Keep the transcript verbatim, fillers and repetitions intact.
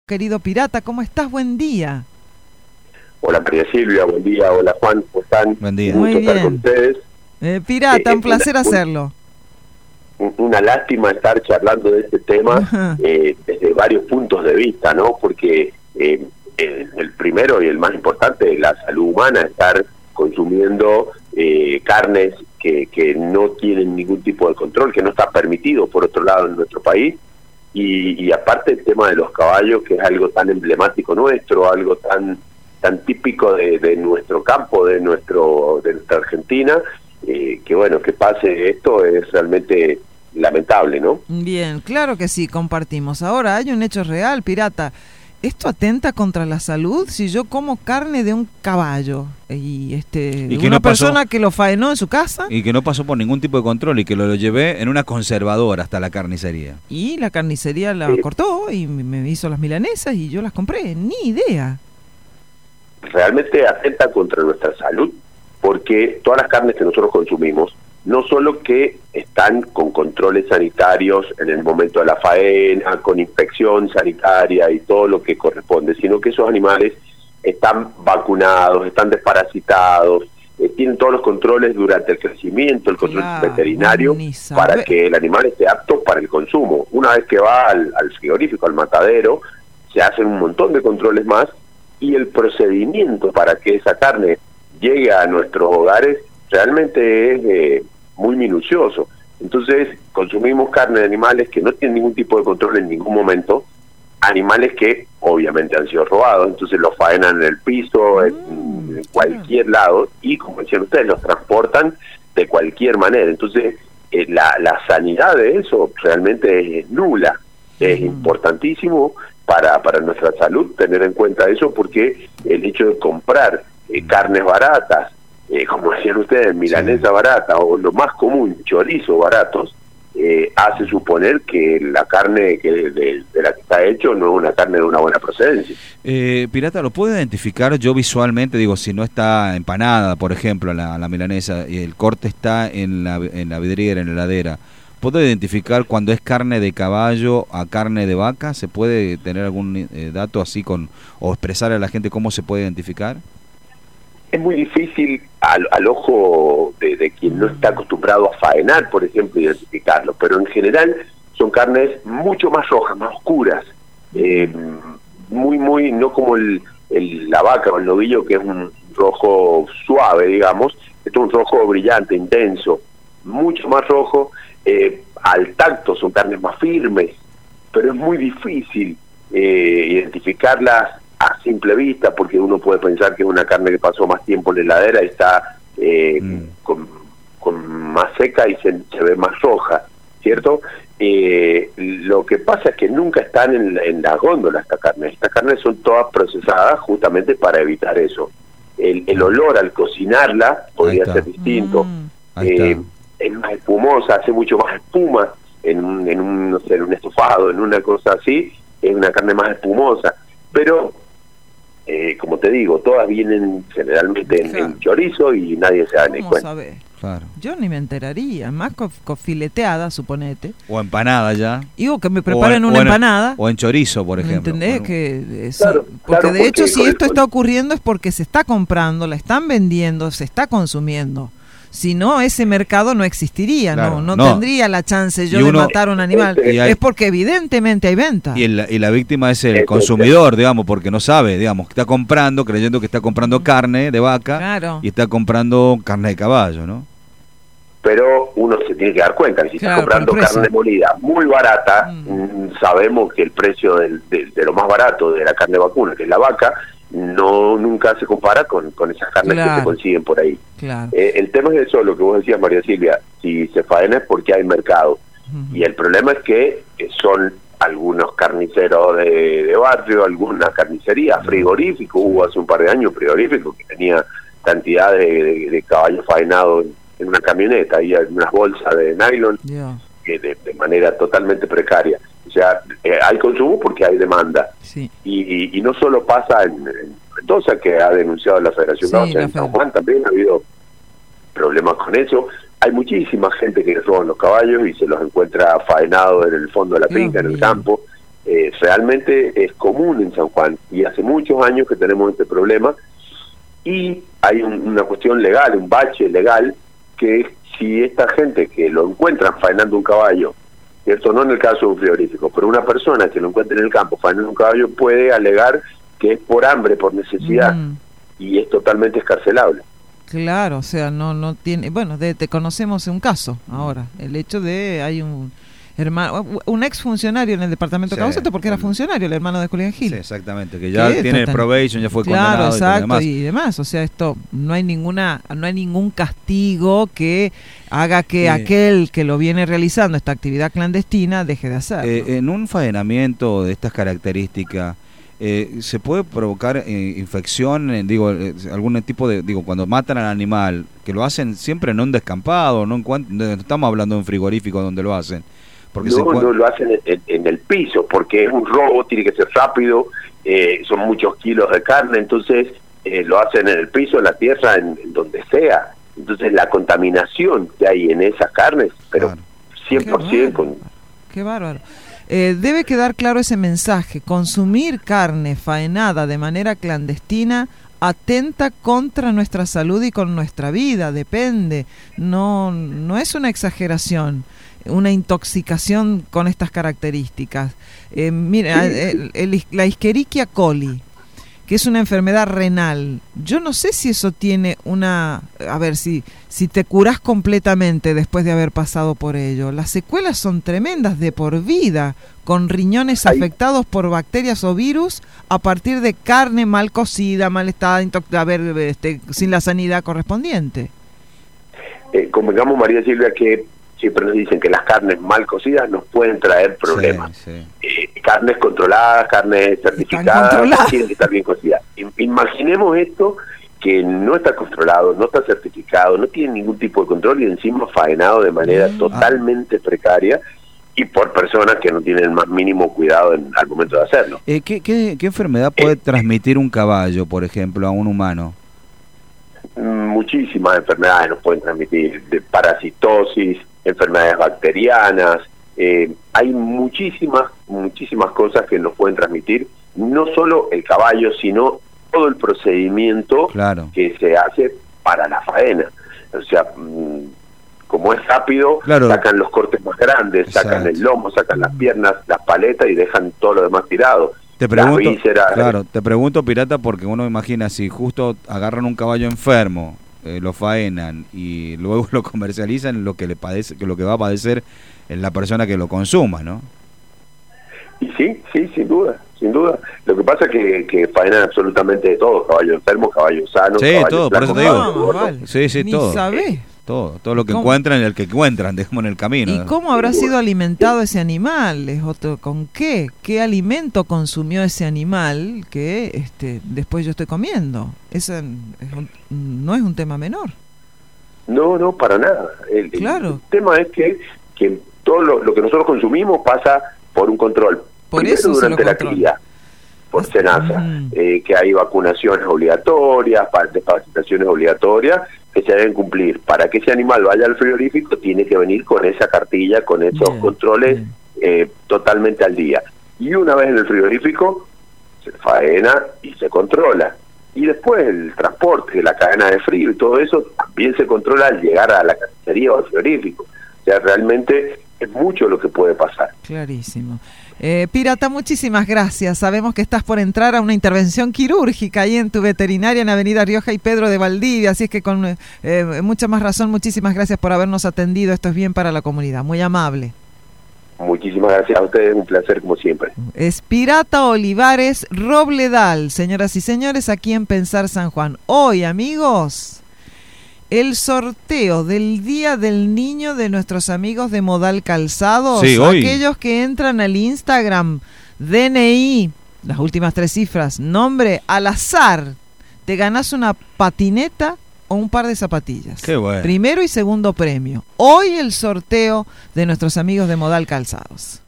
Querido Pirata, ¿cómo estás? Buen día. Hola María Silvia, buen día. Hola Juan, ¿cómo están? Buen día. Un gusto Muy estar bien. con ustedes. Eh, pirata, Eh, un placer una, hacerlo. Un, una lástima estar charlando de este tema eh, desde varios puntos de vista, ¿no? Porque eh, el, el primero y el más importante es la salud humana, estar consumiendo eh, carnes que, que no tienen ningún tipo de control, que no está permitido, por otro lado, en nuestro país. Y, y aparte el tema de los caballos, que es algo tan emblemático nuestro, algo tan tan típico de, de nuestro campo, de nuestro de nuestra Argentina, eh, que bueno, que pase esto es realmente lamentable, ¿no? Bien, claro que sí, compartimos. Ahora, hay un hecho real, Pirata. ¿Esto atenta contra la salud si yo como carne de un caballo? Y este ¿Y que una no pasó? persona que lo faenó en su casa Y que no pasó por ningún tipo de control y que lo, lo llevé en una conservadora hasta la carnicería. y la carnicería la Sí. cortó y me hizo las milanesas y yo las compré. Ni idea. Realmente atenta contra nuestra salud, porque todas las carnes que nosotros consumimos, no solo que están con controles sanitarios en el momento de la faena, con inspección sanitaria y todo lo que corresponde, sino que esos animales están vacunados, están desparasitados, eh, tienen todos los controles durante el crecimiento, el control Claro, veterinario, ni sabe. para que el animal esté apto para el consumo. Una vez que va al, al frigorífico, al matadero, se hacen un montón de controles más, y el procedimiento para que esa carne llegue a nuestros hogares realmente es eh, muy minucioso. Entonces consumimos carne de animales que no tienen ningún tipo de control en ningún momento, animales que obviamente han sido robados, entonces los faenan en el piso, Mm, en, en cualquier lado, y como decían ustedes, los transportan de cualquier manera. Entonces eh, la, la sanidad de eso realmente es nula. Es Mm. importantísimo para para nuestra salud tener en cuenta eso, porque el hecho de comprar eh, carnes baratas, eh, como decían ustedes, milanesa Sí. barata, o lo más común, chorizo baratos, eh, hace suponer que la carne que de, de, de la que está hecho no es una carne de una buena procedencia. Eh, Pirata, ¿lo puedo identificar yo visualmente? Digo, si no está empanada, por ejemplo, la, la milanesa, y el corte está en la, en la vidriera, en la heladera, ¿puedo identificar cuando es carne de caballo a carne de vaca? ¿Se puede tener algún eh, dato así con o expresar a la gente cómo se puede identificar? Es muy difícil al, al ojo de, de quien no está acostumbrado a faenar, por ejemplo, identificarlo, pero en general son carnes mucho más rojas, más oscuras, eh, muy, muy, no como el, el, la vaca o el novillo, que es un rojo suave, digamos. Esto es un rojo brillante, intenso, mucho más rojo. Eh, al tacto son carnes más firmes, pero es muy difícil eh, identificarlas a simple vista, porque uno puede pensar que es una carne que pasó más tiempo en la heladera y está eh, Mm. con, con más seca y se, se ve más roja, ¿cierto? Eh, lo que pasa es que nunca están en, en la góndola esta carne. Estas carnes son todas procesadas justamente para evitar eso. El, el olor al cocinarla podría está. ser distinto. Mm. Ahí Eh, está. es más espumosa, hace mucho más espuma en un, en un, no sé, en un estofado, en una cosa así, es una carne más espumosa, pero eh, como te digo, todas vienen generalmente en, Claro. en chorizo y nadie se da ni ¿Cómo cuenta. sabés? Claro. Yo ni me enteraría. Más co- co- fileteada, suponete. O empanada ya. Digo que me preparen o en, una o en- empanada. O en chorizo, por ¿Me ejemplo. entendés? Bueno, Que es- Claro, porque claro, de porque hecho si con el- esto está ocurriendo es porque se está comprando, la están vendiendo, se está consumiendo. Si no, ese mercado no existiría, Claro, no, no, no. tendría la chance yo Y de uno- matar un animal. Y hay- Es porque evidentemente hay venta. Y, el- y la víctima es el Eso, consumidor, digamos, porque no sabe, digamos, que está comprando, creyendo que está comprando carne de vaca Claro. y está comprando carne de caballo, ¿no? Pero uno se tiene que dar cuenta que si Claro, está comprando por el precio. carne molida muy barata, Mm. mm, sabemos que el precio del, de, de lo más barato de la carne vacuna, que es la vaca, no nunca se compara con, con esas carnes que Claro. se consiguen por ahí. Claro. Eh, el tema es eso, lo que vos decías, María Silvia, si se faena es porque hay mercado. Ujú. Y el problema es que eh, son algunos carniceros de, de barrio, alguna carnicería, frigorífico, hubo hace un par de años frigorífico que tenía cantidad de, de, de caballos faenados en, en una camioneta, y en unas bolsas de nylon, Yo, que de, de manera totalmente precaria. O sea, eh, hay consumo porque hay demanda. sí. Y, y, y no solo pasa en, en Mendoza, que ha denunciado la Federación Sí, Náutica, la en San Fed- Juan también ha habido problemas con eso. Hay muchísima gente que roban los caballos y se los encuentra faenados en el fondo de la Dios finca, en el mío. campo, Eh, realmente es común en San Juan y hace muchos años que tenemos este problema, y hay un, una cuestión legal, un bache legal, que es si esta gente que lo encuentran faenando un caballo, ¿cierto? No en el caso de un frigorífico, pero una persona que lo encuentre en el campo faenando un caballo puede alegar que es por hambre, por necesidad, mm. y es totalmente escarcelable. Claro, o sea, no no tiene, bueno, de, te conocemos un caso ahora, el hecho de hay un hermano, un ex funcionario en el departamento de sí, Cauceto, porque era funcionario, el hermano de Julián Gil. Sí, exactamente, que ya tiene el probation, ya fue claro, condenado exacto, y, demás. y demás. O sea, esto no hay ninguna, no hay ningún castigo que haga que sí. aquel que lo viene realizando esta actividad clandestina deje de hacerlo. Eh, en un faenamiento de estas características, eh, se puede provocar eh, infección, eh, digo, eh, algún tipo de, digo, cuando matan al animal, que lo hacen siempre en un descampado, no, en no estamos hablando de un frigorífico donde lo hacen. Porque no, se puede... no lo hacen en, en el piso, porque es un robo, tiene que ser rápido, eh, son muchos kilos de carne, entonces eh, lo hacen en el piso, en la tierra, en, en donde sea. Entonces la contaminación que hay en esas carnes, pero claro. cien por ciento. Qué bárbaro. Con... Qué bárbaro. Eh, debe quedar claro ese mensaje: consumir carne faenada de manera clandestina atenta contra nuestra salud y con nuestra vida, depende, no, no es una exageración, una intoxicación con estas características. Eh, mira, el, el, la Escherichia coli, que es una enfermedad renal, yo no sé si eso tiene una, a ver, si, si te curás completamente después de haber pasado por ello. Las secuelas son tremendas de por vida, con riñones Ay. afectados por bacterias o virus a partir de carne mal cocida, mal estada, a ver, este, sin la sanidad correspondiente. Eh, convengamos, María Silvia, que siempre nos dicen que las carnes mal cocidas nos pueden traer problemas. Sí, sí. Eh, carnes controladas, carnes certificadas, tienen que estar bien cocidas. Imaginemos esto, que no está controlado, no está certificado, no tiene ningún tipo de control y encima faenado de manera mm. totalmente precaria y por personas que no tienen el más mínimo cuidado en, al momento de hacerlo. Eh, ¿qué, qué, ¿Qué enfermedad puede eh, transmitir un caballo, por ejemplo, a un humano? Muchísimas enfermedades nos pueden transmitir, de parasitosis, enfermedades bacterianas, eh, hay muchísimas, muchísimas cosas que nos pueden transmitir, no solo el caballo, sino todo el procedimiento claro. que se hace para la faena. O sea, mmm, como es rápido, claro. sacan los cortes más grandes, Exacto. sacan el lomo, sacan las piernas, las paletas y dejan todo lo demás tirado. Te pregunto, claro, te pregunto, Pirata, porque uno imagina si justo agarran un caballo enfermo, eh, lo faenan y luego lo comercializan, lo que le padece, que lo que va a padecer en la persona que lo consuma, ¿no? Y sí, sí, sin duda, sin duda. Lo que pasa es que, que faenan absolutamente de todo, caballo enfermo, caballo sano, sí, caballo todo, por eso te digo. Vamos, vale. Sí, sí, Ni todo. sabés. Todo, todo lo que encuentran y el que encuentran, dejamos en el camino. ¿Y cómo habrá sido alimentado ese animal? ¿Con qué? ¿Qué alimento consumió ese animal que este después yo estoy comiendo? Eso es un, no es un tema menor. No, no, para nada. El, claro. el tema es que, que todo lo, lo que nosotros consumimos pasa por un control. Por Primero eso durante la cría, por SENASA, mm. eh, que hay vacunaciones obligatorias, desparasitaciones obligatorias, que se deben cumplir. Para que ese animal vaya al frigorífico tiene que venir con esa cartilla, con esos yeah, controles yeah. Eh, totalmente al día. Y una vez en el frigorífico se faena y se controla. Y después el transporte, la cadena de frío y todo eso también se controla al llegar a la carnicería o al frigorífico. O sea, realmente es mucho lo que puede pasar. Clarísimo. Eh, Pirata, muchísimas gracias. Sabemos que estás por entrar a una intervención quirúrgica ahí en tu veterinaria en Avenida Rioja y Pedro de Valdivia, así es que con eh, mucha más razón, muchísimas gracias por habernos atendido. Esto es bien para la comunidad, muy amable. Muchísimas gracias a ustedes, un placer como siempre. Es Pirata Olivares Robledal, señoras y señores, aquí en Pensar San Juan. Hoy, amigos, el sorteo del Día del Niño de nuestros amigos de Modal Calzados, sí, hoy. Aquellos que entran al Instagram, D N I, las últimas tres cifras, nombre al azar, te ganas una patineta o un par de zapatillas. Qué bueno. Primero y segundo premio. Hoy el sorteo de nuestros amigos de Modal Calzados.